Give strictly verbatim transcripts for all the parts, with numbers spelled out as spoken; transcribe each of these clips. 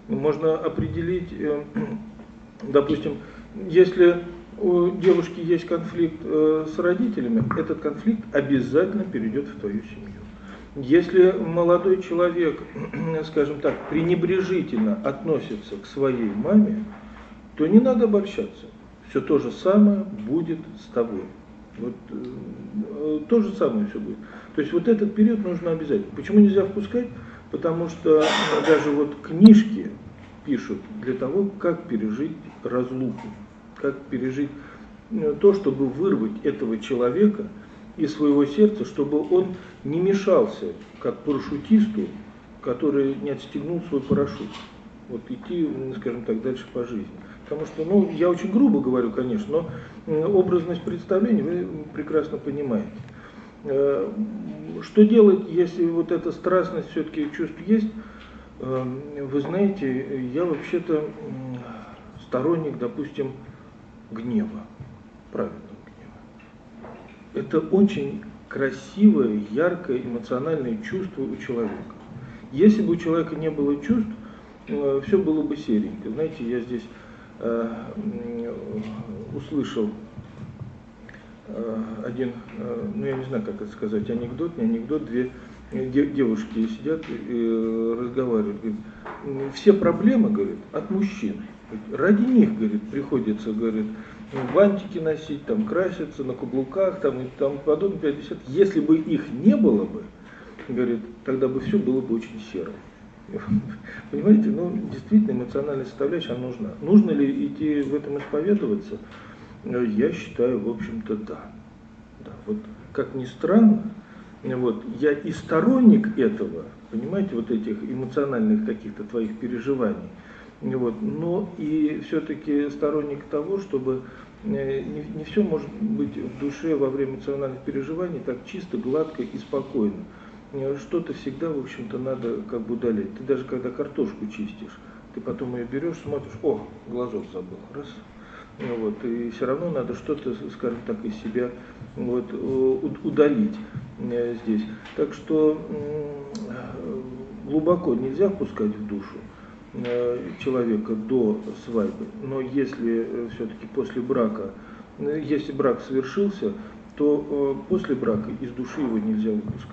Можно определить, допустим, если у девушки есть конфликт с родителями, этот конфликт обязательно перейдет в твою семью. Если молодой человек, скажем так, пренебрежительно относится к своей маме, то не надо обольщаться. Все то же самое будет с тобой. Вот, э, то же самое все будет. То есть вот этот период нужно обязательно. Почему нельзя впускать? Потому что даже вот книжки пишут для того, как пережить разлуку, как пережить то, чтобы вырвать этого человека из своего сердца, чтобы он не мешался, как парашютисту, который не отстегнул свой парашют. Вот идти, скажем так, дальше по жизни. Потому что, ну, я очень грубо говорю, конечно, но образность представления вы прекрасно понимаете. Что делать, если вот эта страстность все-таки чувств есть? Вы знаете, я вообще-то сторонник, допустим, гнева, правильного гнева. Это очень красивое, яркое, эмоциональное чувство у человека. Если бы у человека не было чувств, все было бы серенько. Знаете, я здесь э, услышал э, один, э, ну я не знаю, как это сказать, анекдот, не анекдот, две девушки сидят и разговаривают. Говорят, все проблемы, говорит, от мужчин. Ради них, говорит, приходится, говорит, бантики носить, там, краситься на каблуках, там, и тому подобное. Если бы их не было бы, говорит, тогда бы все было бы очень серо. Понимаете, ну, действительно, эмоциональная составляющая нужна. Нужно ли идти в этом исповедоваться? Я считаю, в общем-то, да. да. Вот, как ни странно, вот, я и сторонник этого, понимаете, вот этих эмоциональных каких-то твоих переживаний, вот, но и все-таки сторонник того, чтобы не, не все может быть в душе во время эмоциональных переживаний так чисто, гладко и спокойно. Что-то всегда, в общем-то, надо как бы удалять. Ты даже когда картошку чистишь, ты потом ее берешь, смотришь, о, глазок забыл, раз. Вот, и все равно надо что-то, скажем так, из себя вот, удалить здесь. Так что глубоко нельзя впускать в душу человека до свадьбы, но если все-таки после брака, если брак совершился, то после брака из души его нельзя выпускать.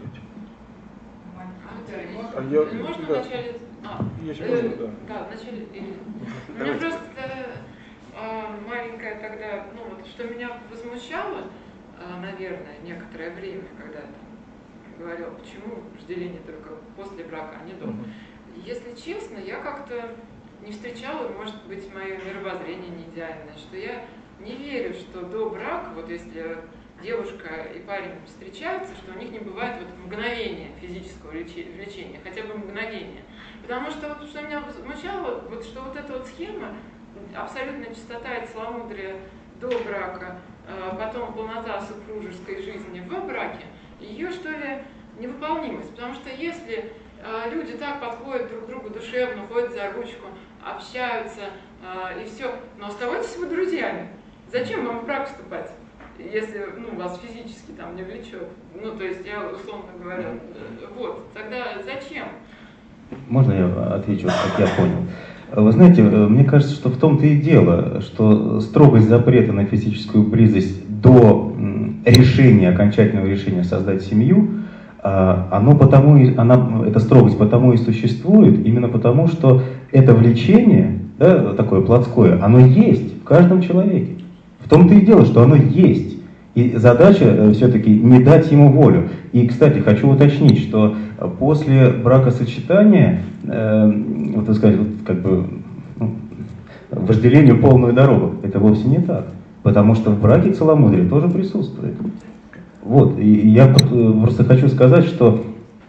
А я, можно да. вначале... А, Если э, можно, да. Да, вначале... У меня просто э, маленькая тогда, ну вот, что меня возмущало, э, наверное, некоторое время, когда я там говорила, почему вожделение только после брака, а не до. Mm-hmm. Если честно, я как-то не встречала, может быть, мое мировоззрение не идеальное, что я не верю, что до брака, вот если девушка и парень встречаются, что у них не бывает вот мгновения физического влечения, хотя бы мгновения. Потому что вот что меня возмущало, вот что вот эта вот схема, абсолютная чистота и целомудрие до брака, потом полнота супружеской жизни в браке, ее что ли невыполнимость. Потому что если люди так подходят друг к другу душевно, ходят за ручку, общаются и все, но оставайтесь вы друзьями. Зачем вам в брак вступать? Если ну, вас физически там не влечет, ну то есть я условно говоря, вот, тогда зачем? Можно я отвечу, как я понял? Вы знаете, мне кажется, что в том-то и дело, что строгость запрета на физическую близость до решения, окончательного решения создать семью, оно потому и, она, эта строгость потому и существует, именно потому, что это влечение, да, такое плотское, оно есть в каждом человеке. В том-то и дело, что оно есть. И задача все-таки не дать ему волю. И, кстати, хочу уточнить, что после бракосочетания, э, вот вы сказали, вот, как бы, ну, вожделению полную дорогу. Это вовсе не так. Потому что в браке целомудрие тоже присутствует. Вот. И я просто хочу сказать, что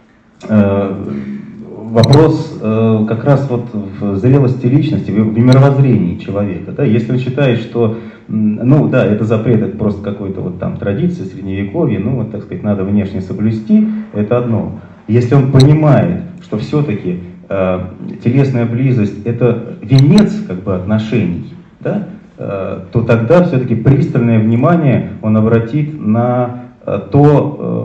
э, вопрос э, как раз вот в зрелости личности, в, в мировоззрении человека. Да? Если он считает, что ну да, это запрет, это просто какой-то вот там традиция, средневековье, ну вот, так сказать, надо внешне соблюсти, это одно. Если он понимает, что все-таки э, телесная близость это венец как бы отношений, да, э, то тогда все-таки пристальное внимание он обратит на э, то, э,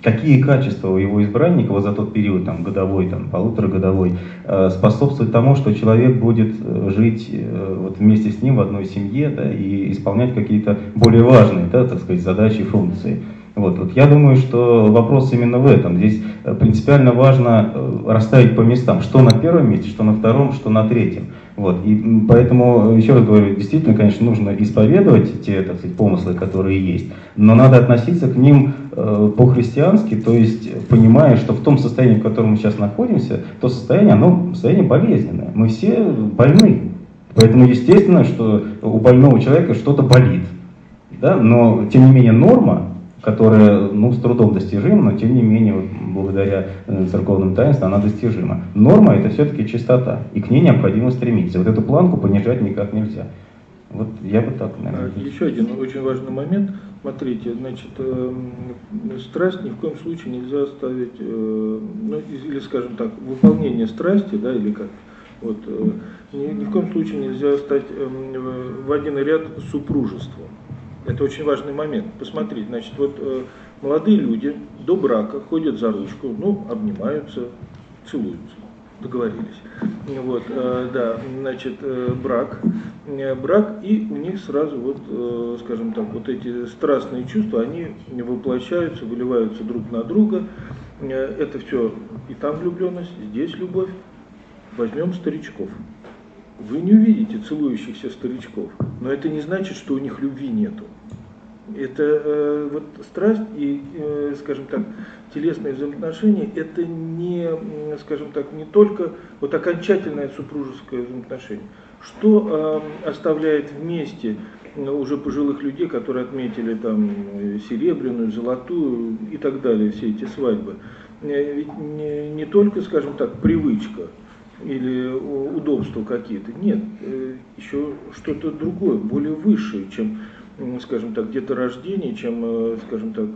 какие качества у его избранника вот за тот период, там, годовой, там, полуторагодовой, э, способствуют тому, что человек будет жить э, вот вместе с ним в одной семье, да, и исполнять какие-то более важные, да, так сказать, задачи и функции. Вот, вот я думаю, что вопрос именно в этом. Здесь принципиально важно расставить по местам, что на первом месте, что на втором, что на третьем. Вот, и поэтому, еще раз говорю, действительно, конечно, нужно исповедовать те, так сказать, помыслы, которые есть, но надо относиться к ним э, по-христиански, то есть понимая, что в том состоянии, в котором мы сейчас находимся, то состояние, оно состояние болезненное. Мы все больны. Поэтому естественно, что у больного человека что-то болит. Да? Но, тем не менее, норма, которая, ну, с трудом достижима, но тем не менее, вот, благодаря церковным таинствам, она достижима. Норма — это все-таки чистота, и к ней необходимо стремиться. Вот эту планку понижать никак нельзя. Вот я бы так, наверное. Еще один очень важный момент. Смотрите, значит, э, страсть ни в коем случае нельзя ставить, э, ну, или, скажем так, выполнение страсти, да, или как, вот, э, ни, ни в коем случае нельзя стать э, в один ряд с супружеством. Это очень важный момент. Посмотрите, значит, вот э, молодые люди до брака ходят за ручку, ну, обнимаются, целуются, договорились. Вот, э, да, значит, э, брак, э, брак, и у них сразу вот, э, скажем так, вот эти страстные чувства, они воплощаются, выливаются друг на друга. Э, это все и там влюбленность, и здесь любовь. Возьмем старичков. Вы не увидите целующихся старичков, но это не значит, что у них любви нету. Это э, вот страсть и, э, скажем так, телесные взаимоотношения, это не, скажем так, не только вот окончательное супружеское взаимоотношение. Что э, оставляет вместе уже пожилых людей, которые отметили там серебряную, золотую и так далее, все эти свадьбы. Ведь не, не только, скажем так, привычка или удобства какие-то. Нет, еще что-то другое, более высшее, чем, скажем так, деторождение, чем, скажем так,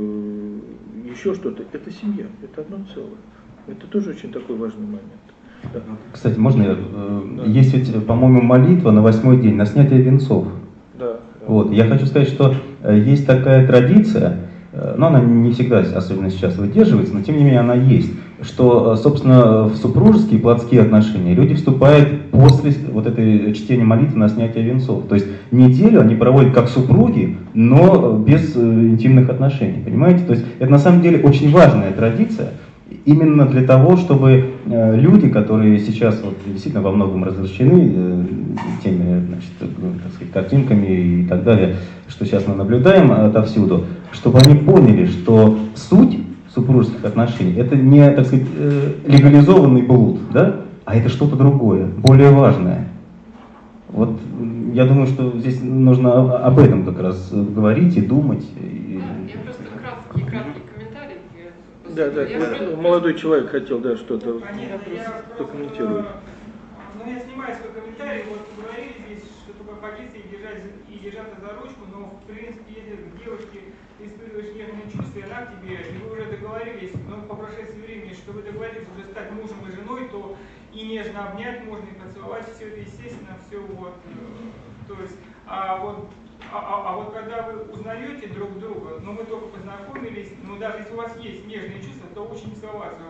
еще что-то. Это семья, это одно целое. Это тоже очень такой важный момент. Да. Кстати, можно я... Да. Есть ведь, по-моему, молитва на восьмой день, на снятие венцов. Да, да. Вот. Я хочу сказать, что есть такая традиция, но она не всегда, особенно сейчас, выдерживается, но тем не менее она есть, что, собственно, в супружеские плотские отношения люди вступают после вот этой чтения молитвы на снятие венцов. То есть неделю они проводят как супруги, но без интимных отношений, понимаете? То есть это на самом деле очень важная традиция, именно для того, чтобы люди, которые сейчас вот, действительно во многом развращены теми, значит, так сказать, картинками и так далее, что сейчас мы наблюдаем отовсюду, чтобы они поняли, что суть супружеских отношений — это не, так сказать, легализованный блуд, да? А это что-то другое, более важное. Вот я думаю, что здесь нужно об этом как раз говорить и думать. И... Я просто краткий, краткий комментарий. Да, да, я вот молодой человек хотел, да, что-то прокомментировать. Ну, я снимаю свой комментарий, вот говорили здесь, что только ходиться и держать, и держаться за ручку, но, в принципе, если к девушке испытываешь нежные чувства, и она к тебе, и вы уже договорились, но по прошествии времени, что вы договорились уже стать мужем и женой, то и нежно обнять можно, и поцеловать, все это естественно, все вот, то есть, а вот, а, а, а вот когда вы узнаете друг друга, ну, вы только познакомились, ну, даже если у вас есть нежные чувства, то очень целоваться,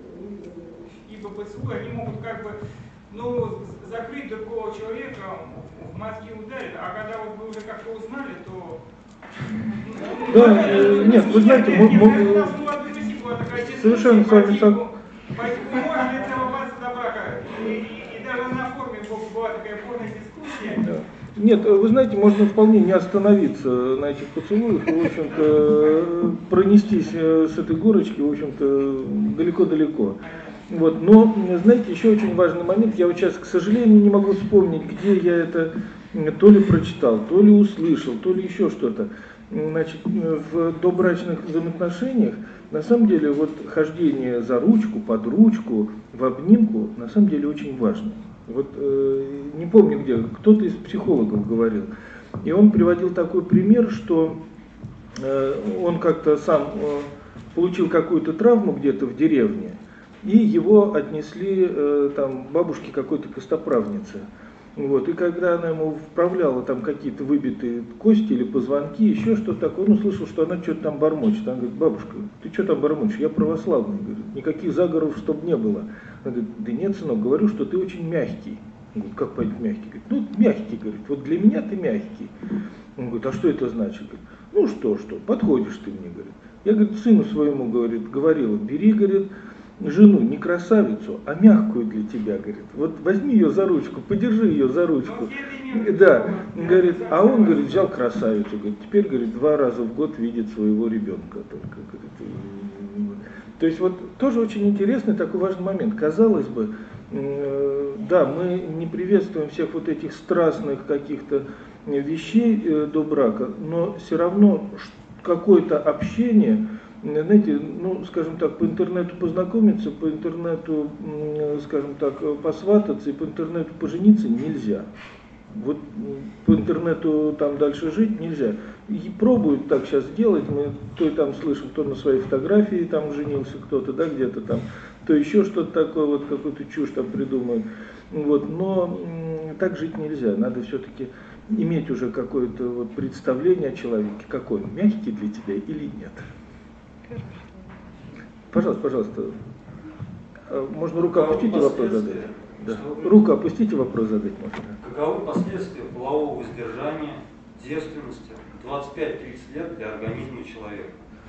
ибо поцелуи, они могут как бы, ну, закрыть другого человека, в мозги ударить, а когда вот вы уже как-то узнали, то... Да, э, нет, вы знаете, мы, мы, совершенно с вами так... Можно ли целоваться до брака? И, и даже на форуме была такая бурная дискуссия. Да. Нет, вы знаете, можно вполне не остановиться на этих поцелуях, в общем-то, пронестись с этой горочки, в общем-то, далеко-далеко. Вот. Но, знаете, еще очень важный момент, я вот сейчас, к сожалению, не могу вспомнить, где я это то ли прочитал, то ли услышал, то ли еще что-то. Значит, в добрачных взаимоотношениях, на самом деле, вот хождение за ручку, под ручку, в обнимку, на самом деле очень важно. Вот э, не помню где, кто-то из психологов говорил, и он приводил такой пример, что э, он как-то сам э, получил какую-то травму где-то в деревне, и его отнесли э, там бабушке какой-то костоправнице. Вот, и когда она ему вправляла там какие-то выбитые кости или позвонки, еще что-то такое, он услышал, что она что-то там бормочет. Она говорит: бабушка, ты что там бормочешь? Я православный. Говорит, никаких заговоров, чтобы не было. Она говорит: да нет, сынок, говорю, что ты очень мягкий. Он говорит: как понять мягкий? Говорит: ну, мягкий, говорит, вот для меня ты мягкий. Он говорит: а что это значит? Говорит: ну что, что, подходишь ты мне, говорит. Я, говорит, сыну своему, говорит, говорила: бери, говорит, жену не красавицу, а мягкую для тебя, говорит. Вот возьми ее за ручку, подержи ее за ручку. Да, говорит, а он, говорит, взял красавицу, говорит, теперь, говорит, два раза в год видит своего ребенка только, говорит. То есть вот тоже очень интересный такой важный момент. Казалось бы, да, мы не приветствуем всех вот этих страстных каких-то вещей до брака, но все равно какое-то общение, знаете, ну, скажем так, по интернету познакомиться, по интернету, скажем так, посвататься и по интернету пожениться нельзя. Вот по интернету там дальше жить нельзя. И пробуют так сейчас делать, мы то и там слышим, кто на своей фотографии там женился, кто-то, да, где-то там, то еще что-то такое, вот какую-то чушь там придумают. Вот, но так жить нельзя, надо все-таки иметь уже какое-то вот представление о человеке, какой он, мягкий для тебя или нет. Пожалуйста, пожалуйста. Можно руку опустить и вопрос задать. Да. Руку опустите, вопрос задать можно. Каковы последствия полового воздержания, девственности двадцать пять тридцать лет для организма человека?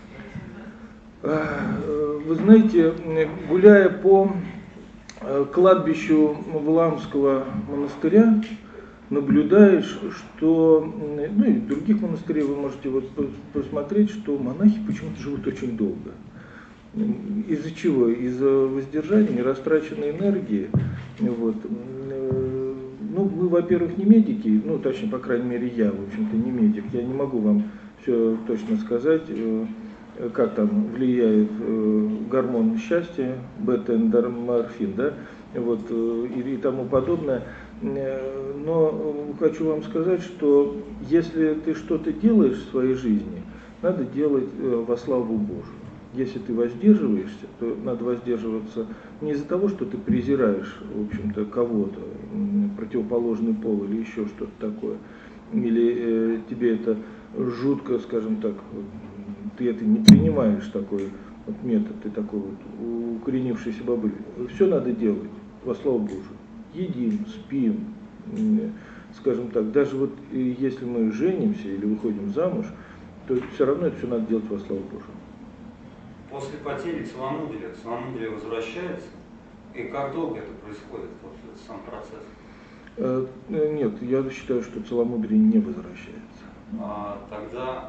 Вы знаете, гуляя по кладбищу Валаамского монастыря, наблюдаешь, что, ну и в других монастырях вы можете вот посмотреть, что монахи почему-то живут очень долго. Из-за чего? Из-за воздержания, нерастраченной энергии. Вот. Ну, мы, во-первых, не медики, ну, точнее, по крайней мере, я, в общем-то, не медик. Я не могу вам все точно сказать, как там влияет гормон счастья, бета-эндорморфин, да, вот, и, и тому подобное. Но хочу вам сказать, что если ты что-то делаешь в своей жизни, надо делать во славу Божию. Если ты воздерживаешься, то надо воздерживаться не из-за того, что ты презираешь, в общем-то, кого-то, противоположный пол или еще что-то такое, или э, тебе это жутко, скажем так, ты это не принимаешь, такой вот метод, ты такой вот укоренившийся бобыль. Все надо делать во славу Божию. Едим, спим, скажем так, даже вот если мы женимся или выходим замуж, то все равно это все надо делать во славу Божию. После потери целомудрия, целомудрие возвращается? И как долго это происходит, вот этот сам процесс? Нет, я считаю, что целомудрие не возвращается. А, тогда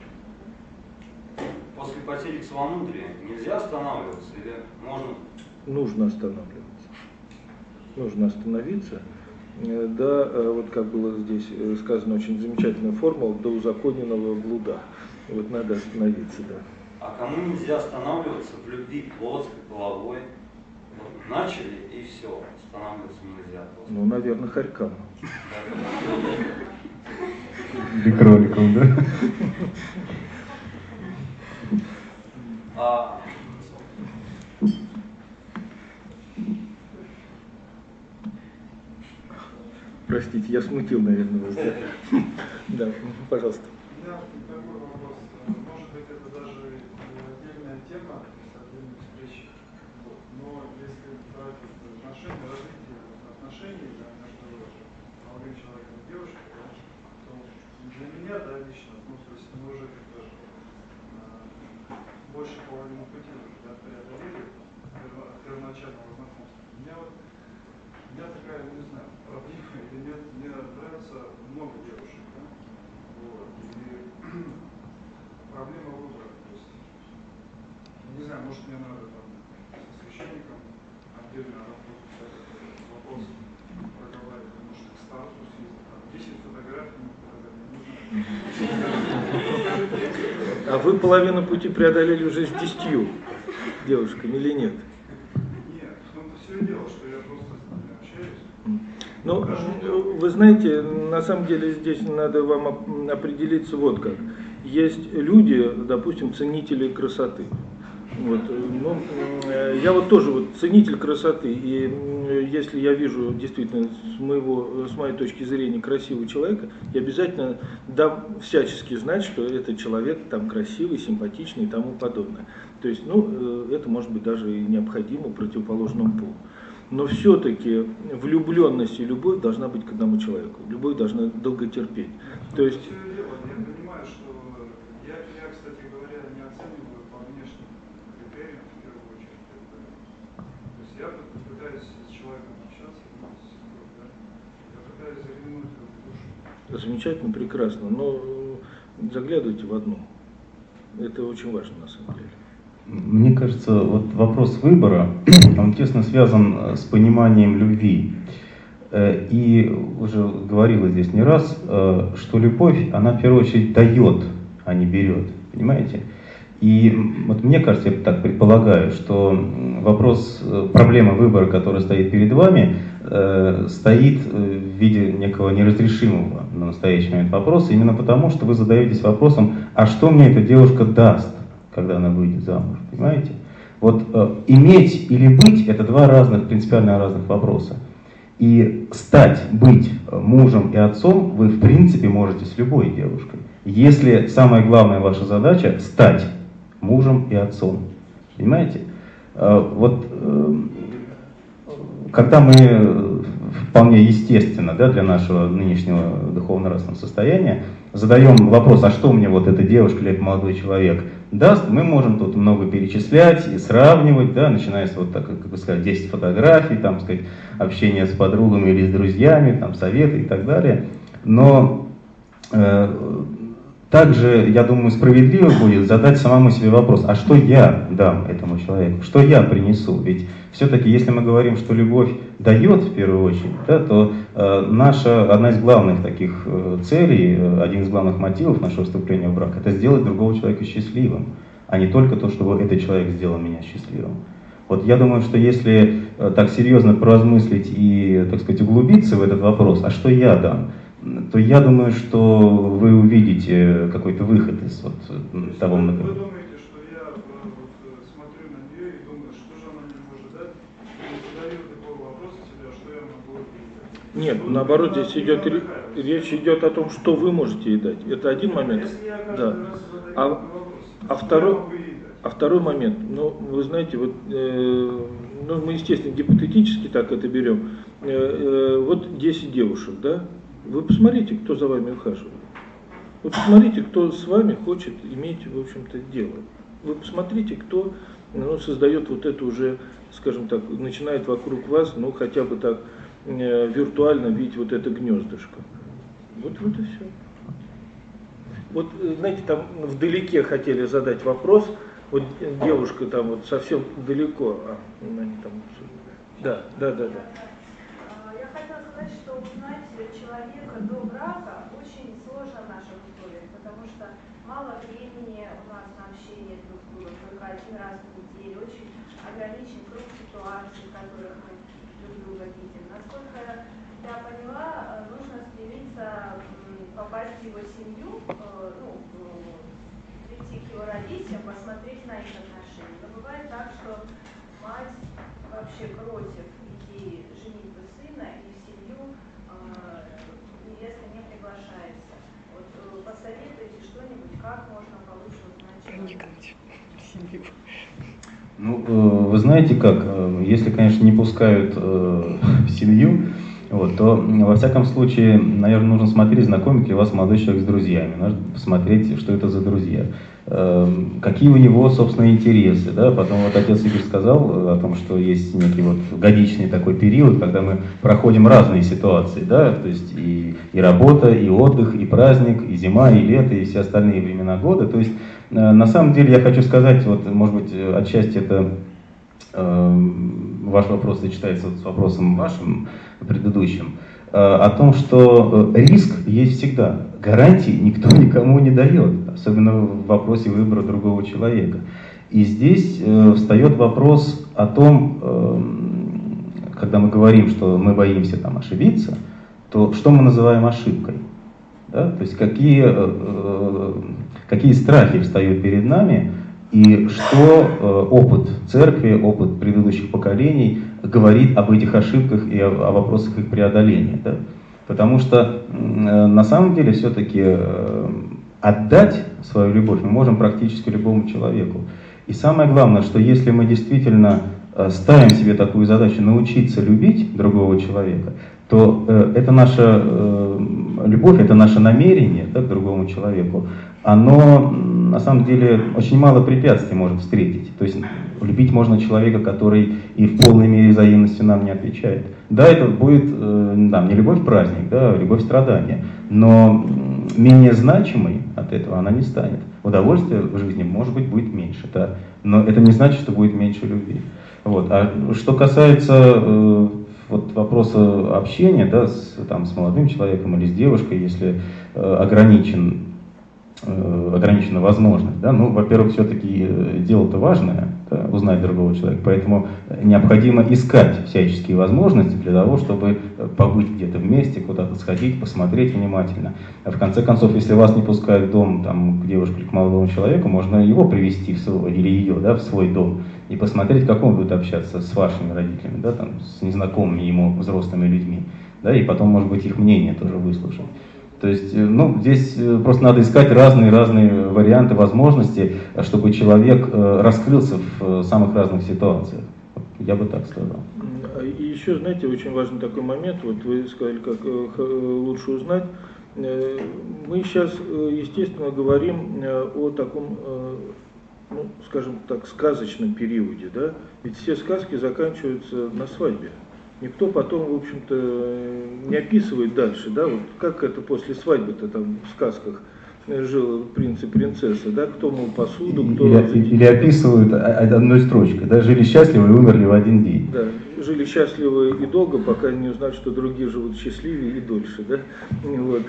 после потери целомудрия нельзя останавливаться или можно? Нужно останавливаться. Нужно остановиться. Да, вот как было здесь сказано, очень замечательная формула до узаконенного блуда. Вот надо остановиться, да. А кому нельзя останавливаться в любви плотской, половой? Вот начали и все, останавливаться нельзя. Просто. Ну, наверное, хорькам. Или кроликом, да? А... Простите, я смутил, наверное, вас. Да, пожалуйста. Тема с отдельной встречи. Вот. Но если брать отношения, развитие отношений да, между молодым человеком и девушкой, конечно, то для меня, да, лично, ну, то есть мы уже как-то э, больше половины пути уже да, преодолели от первоначального знакомства. У меня вот, у меня такая, ну, не знаю, проблема или нет, мне нравится много девушек, да, вот, и проблема выбора. Не знаю, может мне надо там со священником отдельно вопрос проговаривать, может к статусу съездить, там десять фотографий не показать. А вы половину пути преодолели уже с десятью девушками или нет? Нет, в том-то все и дело, что я просто с ними общаюсь. Ну, вы знаете, на самом деле здесь надо вам определиться вот как. Есть люди, допустим, ценители красоты. Вот, ну, я вот тоже вот ценитель красоты, и если я вижу действительно с, моего, с моей точки зрения красивого человека, я обязательно дам всячески знать, что этот человек там красивый, симпатичный и тому подобное. То есть, ну, это может быть даже и необходимо противоположному полу. Но все-таки влюбленность и любовь должна быть к одному человеку. Любовь должна долго терпеть. То есть... Я понимаю, что я, я, кстати говоря, не оцениваю по внешним критериям в первую очередь. То есть я пытаюсь с человеком общаться, да? Я пытаюсь заглянуть в душу. Замечательно, прекрасно, но заглядывайте в одну. Это очень важно на самом деле. Мне кажется, вот вопрос выбора, он тесно связан с пониманием любви. И уже говорила здесь не раз, что любовь, она в первую очередь дает, а не берет. Понимаете? И вот мне кажется, я так предполагаю, что вопрос, проблема выбора, которая стоит перед вами, стоит в виде некого неразрешимого на настоящий момент вопроса, именно потому, что вы задаетесь вопросом, а что мне эта девушка даст, когда она выйдет замуж, понимаете? Вот э, иметь или быть — это два разных, принципиально разных вопроса. И стать, быть мужем и отцом вы в принципе можете с любой девушкой. Если самая главная ваша задача — стать мужем и отцом. Понимаете? Э, вот э, когда мы вполне естественно, да, для нашего нынешнего духовно-нравственного состояния задаем вопрос, а что мне вот эта девушка или этот молодой человек даст, мы можем тут много перечислять и сравнивать, да, начиная с, вот так, как бы сказать, десять фотографий, там, сказать, общения с подругами или с друзьями, там, советы и так далее. Но э, также, я думаю, справедливо будет задать самому себе вопрос, а что я дам этому человеку, что я принесу? Ведь все-таки, если мы говорим, что любовь дает в первую очередь, да, то э, наша, одна из главных таких э, целей, э, один из главных мотивов нашего вступления в брак — это сделать другого человека счастливым, а не только то, чтобы этот человек сделал меня счастливым. Вот я думаю, что если э, так серьезно поразмыслить и, так сказать, углубиться в этот вопрос, а что я дам, то я думаю, что вы увидите какой-то выход из вот того направления. Вы думаете, что я вот, смотрю на нее и думаю, что же она мне может дать, и задаю такого вопроса себе, что я могу ей дать? Нет, что наоборот, здесь идет речь идет о том, что вы можете ей дать. Это один момент. Если я каждый да. раз задаю а, вопрос, а второй, а второй момент, ну, вы знаете, вот, э, ну, мы, естественно, гипотетически так это берем. Э, э, вот десять девушек, да? Вы посмотрите, кто за вами ухаживает. Вы посмотрите, кто с вами хочет иметь, в общем-то, дело. Вы посмотрите, кто, ну, создает вот это уже, скажем так, начинает вокруг вас, ну, хотя бы так э, виртуально видеть вот это гнездышко. Вот, вот и все. Вот, знаете, там вдалеке хотели задать вопрос, вот девушка там вот совсем далеко, а они там, да, да, да, да. Я хотела сказать, что узнать человека до брака очень сложно в наших условиях, потому что мало времени у нас на общение друг с другом, только один раз в неделю, очень ограничен круг ситуаций, в которых мы друг друга видим. Насколько я поняла, нужно стремиться попасть в его семью, ну, прийти к его родителям, посмотреть на их отношения. Но бывает так, что мать вообще против идеи женитьбы сына, и в семью э, невеста не приглашается. Вот э, посоветуйте что-нибудь, как можно получше узнать человека. Ну, вы знаете как, если, конечно, не пускают в семью, вот, то, во всяком случае, наверное, нужно смотреть, знакомит ли вас молодой человек с друзьями, нужно посмотреть, что это за друзья, какие у него, собственно, интересы, да, потом вот отец Игорь сказал о том, что есть некий вот годичный такой период, когда мы проходим разные ситуации, да, то есть и, и работа, и отдых, и праздник, и зима, и лето, и все остальные времена года, то есть на самом деле я хочу сказать, вот, может быть, отчасти это э, ваш вопрос сочетается вот с вопросом вашим предыдущим, э, о том, что риск есть всегда, гарантии никто никому не дает, особенно в вопросе выбора другого человека. И здесь э, встает вопрос о том, э, когда мы говорим, что мы боимся там ошибиться, то что мы называем ошибкой? Да? То есть какие, э, какие страхи встают перед нами И что опыт церкви, опыт предыдущих поколений говорит об этих ошибках и о, о вопросах их преодоления. Да? Потому что на самом деле все-таки отдать свою любовь мы можем практически любому человеку. И самое главное, что если мы действительно ставим себе такую задачу научиться любить другого человека, то э, это наша э, любовь, это наше намерение, да, к другому человеку, оно на самом деле очень мало препятствий может встретить. То есть любить можно человека, который и в полной мере взаимностью нам не отвечает. Да, это будет э, да, не любовь праздник, да, любовь страдания, но менее значимой от этого она не станет. Удовольствие в жизни, может быть, будет меньше, да, но это не значит, что будет меньше любви. Вот. А что касается э, вот, вопроса общения, да, с, там, с молодым человеком или с девушкой, если э, ограничен, э, ограничена возможность, да, ну, во-первых, все-таки дело-то важное, да, узнать другого человека, поэтому необходимо искать всяческие возможности для того, чтобы побыть где-то вместе, куда-то сходить, посмотреть внимательно. А в конце концов, если вас не пускают в дом там, к девушке или к молодому человеку, можно его привести в свой, или ее, да, в свой дом и посмотреть, как он будет общаться с вашими родителями, да, там, с незнакомыми ему взрослыми людьми, да, и потом, может быть, их мнение тоже выслушать. То есть, ну, здесь просто надо искать разные-разные варианты, возможности, чтобы человек раскрылся в самых разных ситуациях. Я бы так сказал. И еще, знаете, очень важный такой момент, вот вы сказали, как лучше узнать. Мы сейчас, естественно, говорим о таком, ну, скажем так, сказочном периоде, да? Ведь все сказки заканчиваются на свадьбе. Никто потом, в общем-то, не описывает дальше, да, вот как это после свадьбы-то там в сказках жил принц и принцесса, да, кто мыл посуду, кто... Или, или описывают одной строчкой, да, жили счастливы и умерли в один день. Да, жили счастливы и долго, пока не узнают, что другие живут счастливее и дольше, да, вот.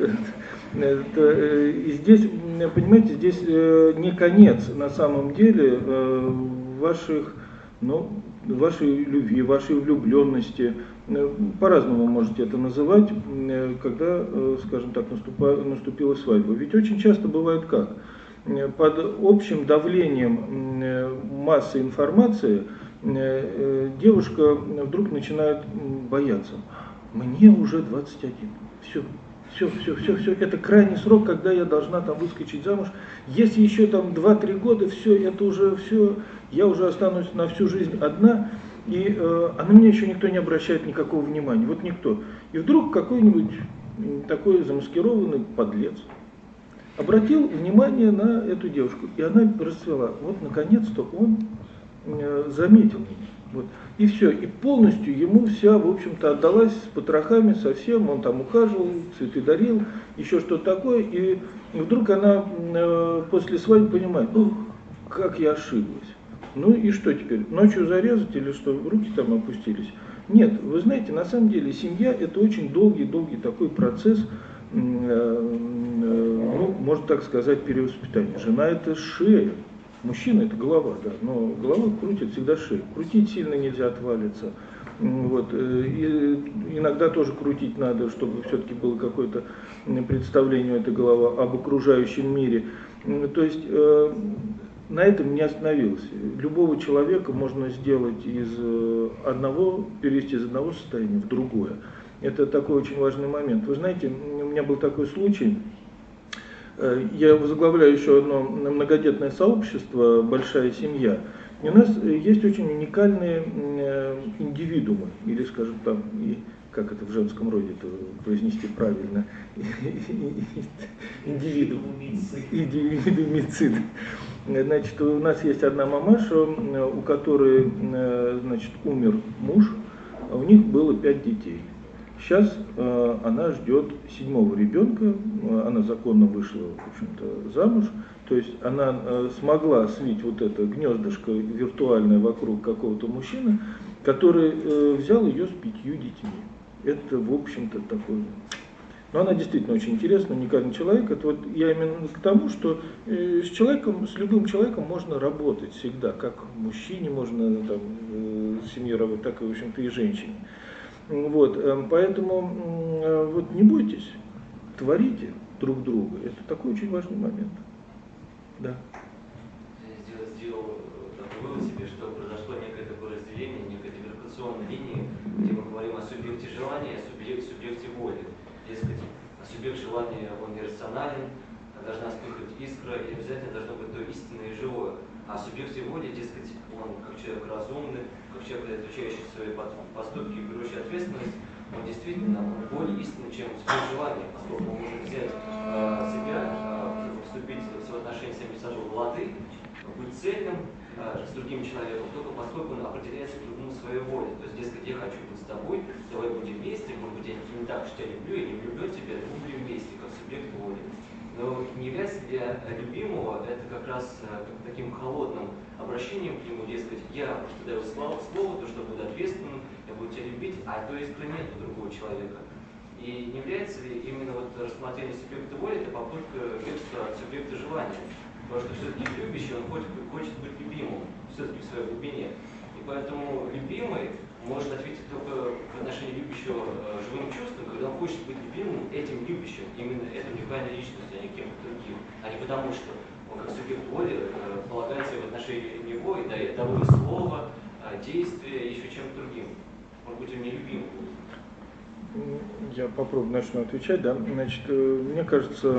Это, и здесь, понимаете, здесь не конец на самом деле ваших, ну, вашей любви, вашей влюбленности, по-разному можете это называть, когда, скажем так, наступа, наступила свадьба. Ведь очень часто бывает как? Под общим давлением массы информации девушка вдруг начинает бояться. Мне уже двадцать один, все. Все, все, все, все, это крайний срок, когда я должна там выскочить замуж. Если еще там два-три года, все, это уже все, я уже останусь на всю жизнь одна, и э, а на меня еще никто не обращает никакого внимания, вот никто. И вдруг какой-нибудь такой замаскированный подлец обратил внимание на эту девушку, и она расцвела. Вот наконец-то он э, заметил меня. Вот. И все, и полностью ему вся, в общем-то, отдалась с потрохами совсем, он там ухаживал, цветы дарил, еще что-то такое, и вдруг она э, после свадьбы понимает, ну, как я ошиблась. Ну и что теперь, ночью зарезать или что, руки там опустились? Нет, вы знаете, на самом деле семья это очень долгий-долгий такой процесс, э, э, ну, можно так сказать, перевоспитания. Жена это шея. Мужчина это голова, да, но голова крутит всегда шею. Крутить сильно нельзя, отвалится. Вот. И иногда тоже крутить надо, чтобы все-таки было какое-то представление у этой головы об окружающем мире. То есть э, на этом не остановилась. Любого человека можно сделать из одного, перевести из одного состояния в другое. Это такой очень важный момент. Вы знаете, у меня был такой случай. Я возглавляю еще одно многодетное сообщество, большая семья. И у нас есть очень уникальные индивидуумы, или, скажем, там, и, как это в женском роде -то произнести правильно, индивидуумицид. Значит, у нас есть одна мамаша, у которой, значит, умер муж, а у них было пять детей. Сейчас э, она ждет седьмого ребенка, она законно вышла, в общем-то, замуж, то есть она э, смогла свить вот это гнездышко виртуальное вокруг какого-то мужчины, который э, взял ее с пятью детьми. Это, в общем-то, такой... Но она действительно очень интересная, уникальный человек. Это вот я именно к тому, что э, с человеком, с любым человеком можно работать всегда, как мужчине можно там, э, в семье работать, так и, в общем-то, и женщине. Вот, поэтому вот не бойтесь, творите друг друга. Это такой очень важный момент. Да. Сделал субъект, субъекте воли. Дескать, субъект желания, он иррационален, должна вспыхнуть искра, и обязательно должно быть то истинное и живое. А в субъекте воли, дескать, он как человек разумный, как человек, отвечающий свои поступки и берущий ответственность, он действительно более истинный, чем субъект желания, поскольку он может взять э, себя, э, вступить в отношения с самим собой в лады, быть цельным э, с другим человеком, только поскольку он определяется к другому своей воле. То есть, дескать, я хочу быть с тобой, давай будем вместе, может быть, я не так, что я люблю, я не люблю тебя, мы будем вместе, как субъект воли. Но не является для любимого это как раз как таким холодным обращением к нему, дескать, я просто даю слово, слово, то, что буду ответственным, я буду тебя любить, а то искры нет у другого человека. И не является ли именно вот рассмотрение субъекта воли это попытка бегства от субъекта желания? Потому что все-таки любящий, он хочет, хочет быть любимым, все-таки в своей глубине. И поэтому любимый может ответить только в отношении любящего э, живым чувством, когда он хочет быть любимым этим любящим, именно этой уникальной личностью, а не кем-то другим, а не потому, что он как субъект воли э, полагается в отношении него и дает того слова, э, действия, еще чем-то другим. Может быть, он не любим будет. Я попробую начну отвечать, да. Значит, мне кажется,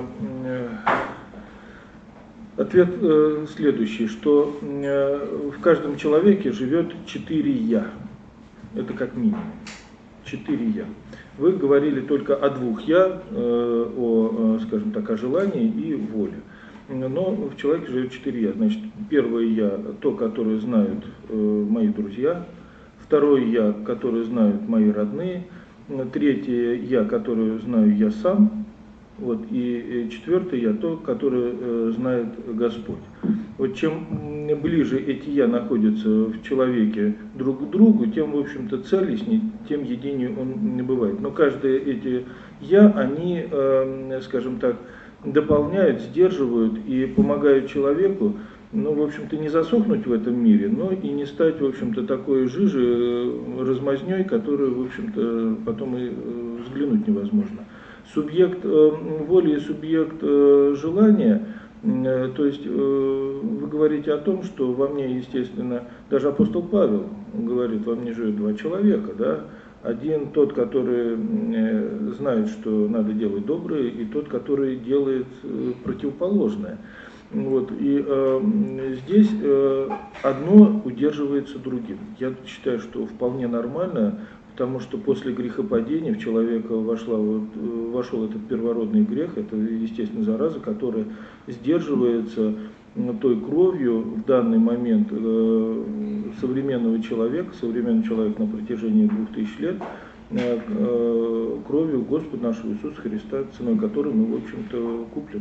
ответ следующий, что в каждом человеке живет четыре «я». Это как минимум. Четыре «я». Вы говорили только о двух «я», о, скажем так, о желании и воле. Но в человеке живет четыре «я». Значит, первое «я» – то, которое знают мои друзья. Второе «я», которое знают мои родные. Третье «я», которое знаю я сам. Вот, и четвертое «я», то, которое э, знает Господь. Вот чем ближе эти «я» находятся в человеке друг к другу, тем, в общем-то, целостнее, тем единее он не бывает. Но каждые эти «я», они, э, скажем так, дополняют, сдерживают и помогают человеку, ну, в общем-то, не засохнуть в этом мире, но и не стать, в общем-то, такой жижей, размазней, которую, в общем-то, потом и взглянуть невозможно. Субъект воли и субъект желания, то есть вы говорите о том, что во мне, естественно, даже апостол Павел говорит, во мне живет два человека, да? Один тот, который знает, что надо делать доброе, и тот, который делает противоположное. Вот, и э, здесь э, одно удерживается другим. Я считаю, что вполне нормально, потому что после грехопадения в человека вошла, вот, вошел этот первородный грех, это, естественно, зараза, которая сдерживается той кровью в данный момент э, современного человека, современный человек на протяжении двух тысяч лет, э, э, кровью Господа нашего Иисуса Христа, ценой которой мы, в общем-то, куплены.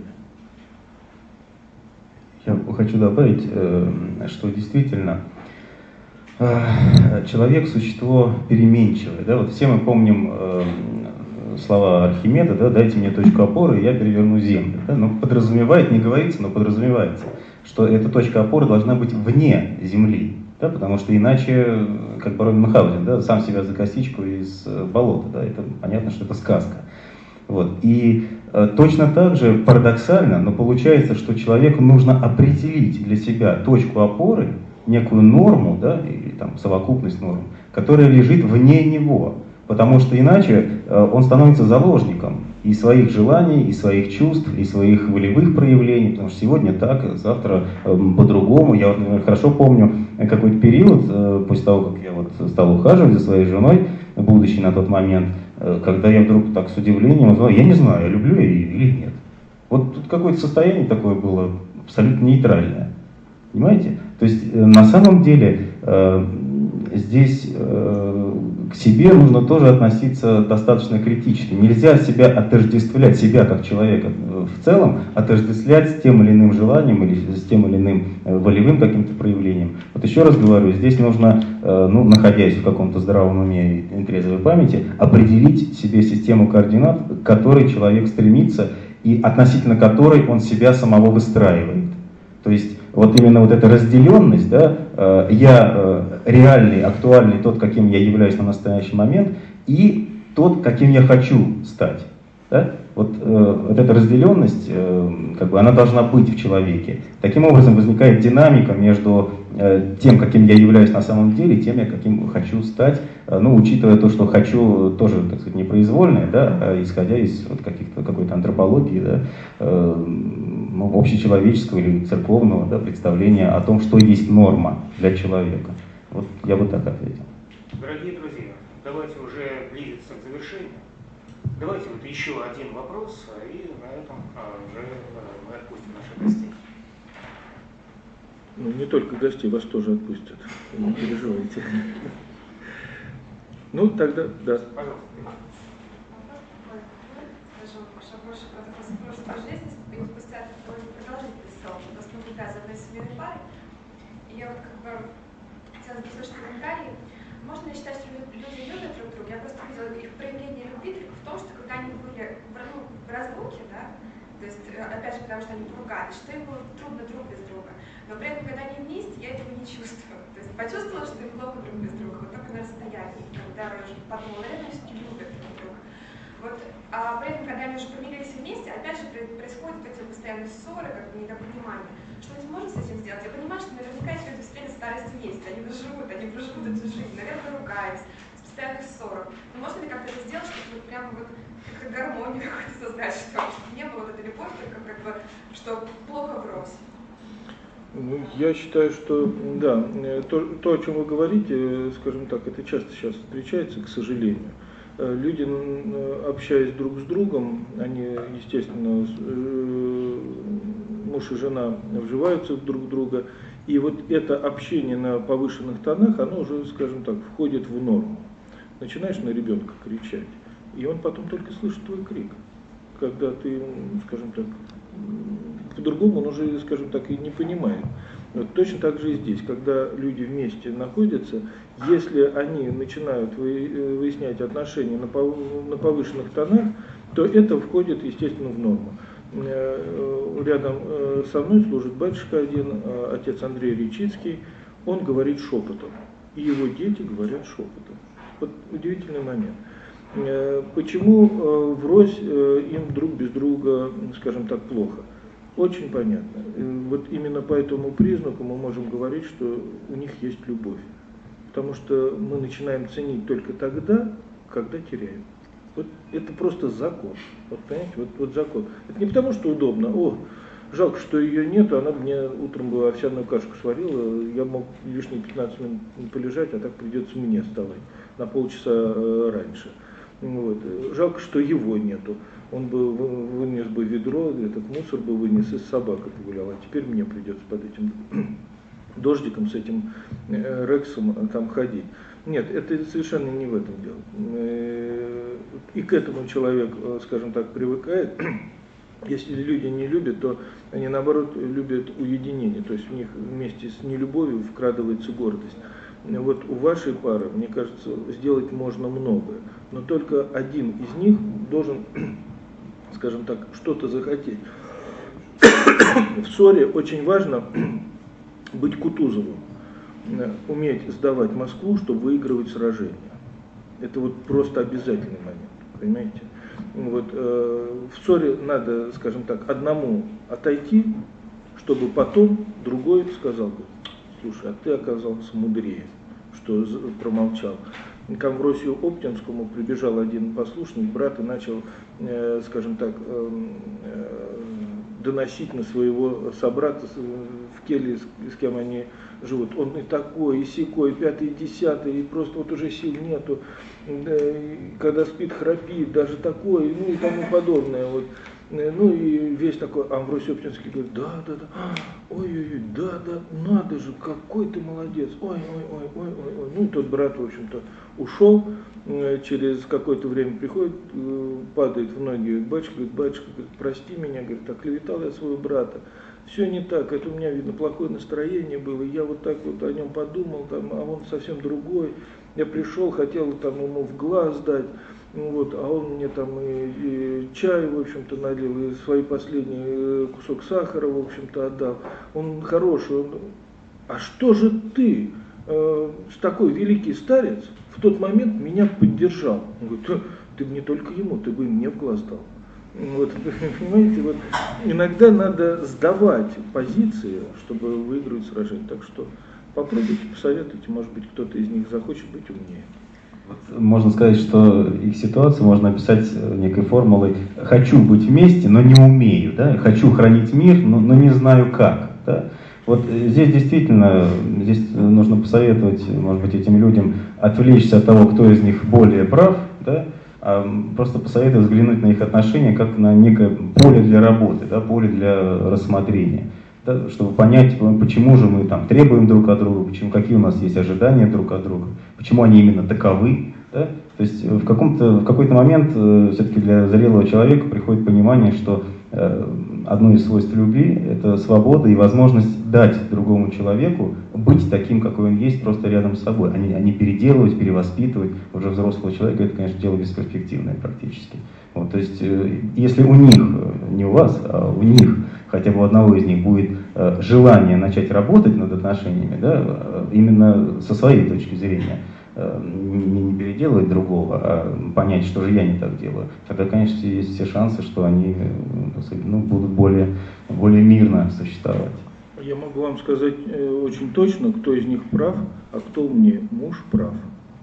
Я хочу добавить, что действительно человек – существо переменчивое. Да? Вот все мы помним слова Архимеда, да, «дайте мне точку опоры, и я переверну землю». Да? Ну, подразумевает, не говорится, но подразумевается, что эта точка опоры должна быть вне земли, да? Потому что иначе, как Барон Мюнхгаузен, да, сам себя за косичку из болота. Да? Это понятно, что это сказка. Вот. И э, точно так же парадоксально, но получается, что человеку нужно определить для себя точку опоры, некую норму, да, или там совокупность норм, которая лежит вне него, потому что иначе э, он становится заложником и своих желаний, и своих чувств, и своих волевых проявлений, потому что сегодня так, завтра э, по-другому. Я вот, например, хорошо помню какой-то период, э, после того, как я вот стал ухаживать за своей женой, будущей на тот момент, когда я вдруг так с удивлением узнал, я не знаю, люблю я ее или нет. Вот тут какое-то состояние такое было абсолютно нейтральное. Понимаете? То есть на самом деле э, здесь э, к себе нужно тоже относиться достаточно критично. Нельзя себя отождествлять, себя как человека в целом, отождествлять с тем или иным желанием или с тем или иным волевым каким-то проявлением. Вот еще раз говорю, здесь нужно, э, ну, находясь в каком-то здравом уме и трезвой памяти, определить себе систему координат, к которой человек стремится и относительно которой он себя самого выстраивает. То есть вот именно вот эта разделенность, да, э, я э, реальный, актуальный, тот, каким я являюсь на настоящий момент, и тот, каким я хочу стать. Да? Вот, э, вот эта разделенность, э, как бы, она должна быть в человеке. Таким образом возникает динамика между э, тем, каким я являюсь на самом деле, и тем, я каким хочу стать, э, ну, учитывая то, что хочу тоже, так сказать, непроизвольное, да, а исходя из вот, каких-то, какой-то антропологии, да, э, ну, общечеловеческого или церковного, да, представления о том, что есть норма для человека. Вот я бы так ответил. Дорогие друзья, давайте уже близиться к завершению. Давайте вот еще один вопрос, и на этом а, уже а, мы отпустим наших гостей. Ну, не только гостей, вас тоже отпустят. Не переживайте. Ну, тогда, да. Пожалуйста. Скажем, что больше про прошлую жизнь, и спустя продолжительный срок, поскольку связаны с семейной парой. И я вот как бы хотела послушать комментарии. Можно ли считать, что люди любят друг друга? Я просто видела их проявление любви только в том, что когда они были ну, в разлуке, да, то есть, опять же, потому что они поругались, что им было трудно друг без друга. Но при этом, когда они вместе, я этого не чувствую. То есть почувствовала, что им плохо друг без друга, вот только на расстоянии, когда я уже подумала, наверное, все-таки любят друг друга. Вот, а при этом, когда они уже помирились вместе, опять же, происходят эти постоянные ссоры, как бы недопонимание. Что-нибудь можно с этим сделать? Я понимаю, что наверняка эти люди встретят старость вместе, они доживут, они проживут эту жизнь, наверное, ругаясь, с постоянных ссоров. Но можно ли как-то это сделать, чтобы вот прямо вот как-то гармонию какую-то создать, что чтобы не было вот этой любовь, только как бы, что плохо врозь? Ну, я считаю, что да, то, то, о чем вы говорите, скажем так, это часто сейчас встречается, к сожалению. Люди, общаясь друг с другом, они, естественно, муж и жена вживаются друг в друга, и вот это общение на повышенных тонах, оно уже, скажем так, входит в норму. Начинаешь на ребенка кричать, и он потом только слышит твой крик. Когда ты, скажем так, по-другому он уже, скажем так, и не понимает. Вот точно так же и здесь, когда люди вместе находятся, если они начинают выяснять отношения на повышенных тонах, то это входит, естественно, в норму. Рядом со мной служит батюшка один, отец Андрей Речицкий, он говорит шепотом, и его дети говорят шепотом. Вот удивительный момент. Почему врозь им друг без друга, скажем так, плохо? Очень понятно. Вот именно по этому признаку мы можем говорить, что у них есть любовь. Потому что мы начинаем ценить только тогда, когда теряем. Вот это просто закон. Вот понимаете, вот, вот закон. Это не потому, что удобно. О, жалко, что ее нету, она бы мне утром бы овсяную кашку сварила, я мог лишние пятнадцать минут полежать, а так придется мне вставать на полчаса раньше. Вот. Жалко, что его нету. Он бы вынес бы ведро, этот мусор бы вынес и с собакой погулял, а теперь мне придется под этим дождиком, с этим рексом там ходить. Нет, это совершенно не в этом дело. И к этому человек, скажем так, привыкает. Если люди не любят, то они, наоборот, любят уединение, то есть у них вместе с нелюбовью вкрадывается гордость. Вот у вашей пары, мне кажется, сделать можно многое, но только один из них должен, скажем так, что-то захотеть. В ссоре очень важно быть Кутузовым, уметь сдавать Москву, чтобы выигрывать сражения. Это вот просто обязательный момент, понимаете? Вот, э, в ссоре надо, скажем так, одному отойти, чтобы потом другой сказал: слушай, а ты оказался мудрее, что промолчал. К Амвросию Оптинскому прибежал один послушник, брат, и начал, э, скажем так, э, э, доносить на своего собрата в келье, с, с кем они живут. Он и такой, и сякой, и пятый, и десятый, и просто вот уже сил нету, да, когда спит, храпит, даже такой, ну и тому подобное. Вот. Ну и весь такой Амвросий Оптинский говорит: да, да, да, ой-ой-ой, да, да, надо же, какой ты молодец, ой-ой-ой-ой-ой. Ну и тот брат, в общем-то, ушел, через какое-то время приходит, падает в ноги батюшка, говорит: батюшка, прости меня, говорит, оклеветал я своего брата. Все не так, это у меня, видно, плохое настроение было, я вот так вот о нем подумал, там, а он совсем другой. Я пришел, хотел там ему в глаз дать, вот, а он мне там и, и чай, в общем-то, налил, и свой последний кусок сахара, в общем-то, отдал. Он хороший, он... А что же ты, э, такой великий старец, в тот момент меня поддержал? Он говорит: ты бы не только ему, ты бы и мне в глаз дал. Вот, понимаете, вот иногда надо сдавать позиции, чтобы выиграть сражение. Так что попробуйте, посоветуйте, может быть, кто-то из них захочет быть умнее. Вот можно сказать, что их ситуацию можно описать некой формулой «хочу быть вместе, но не умею», да? «Хочу хранить мир, но, но не знаю как». Да? Вот здесь действительно, здесь нужно посоветовать, может быть, этим людям отвлечься от того, кто из них более прав, да? А просто посоветовать взглянуть на их отношения как на некое поле для работы, да? Поле для рассмотрения. Да, чтобы понять, почему же мы там требуем друг от друга, почему, какие у нас есть ожидания друг от друга, почему они именно таковы. Да? То есть в, каком-то, в какой-то момент э, все-таки для зрелого человека приходит понимание, что э, одно из свойств любви – это свобода и возможность дать другому человеку быть таким, какой он есть, просто рядом с собой, а не, а не переделывать, перевоспитывать уже взрослого человека. Это, конечно, дело бесперспективное практически. Вот, то есть э, если у них, не у вас, а у них, хотя бы у одного из них будет э, желание начать работать над отношениями, да, э, именно со своей точки зрения, э, не, не переделывать другого, а понять, что же я не так делаю, тогда, конечно, есть все шансы, что они э, ну, будут более, более мирно существовать. Я могу вам сказать э, очень точно, кто из них прав, а кто умнее. Муж прав.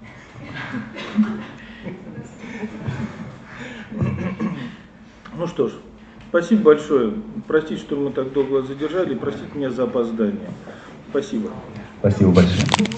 Ну что ж, спасибо большое. Простите, что мы так долго вас задержали, простите меня за опоздание. Спасибо. Спасибо большое.